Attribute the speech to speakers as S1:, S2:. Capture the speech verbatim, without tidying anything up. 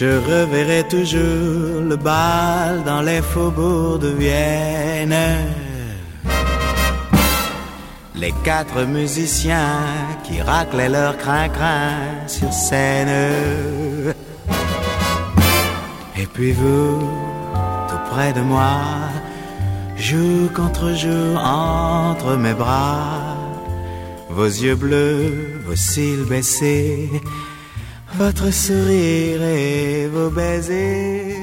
S1: Je reverrai toujours le bal dans les faubourgs de Vienne. Les quatre musiciens qui raclaient leur crin-crin sur scène. Et puis vous, tout près de moi, jour contre jour entre mes bras, vos yeux bleus, vos cils baissés, votre sourire et vos baisers.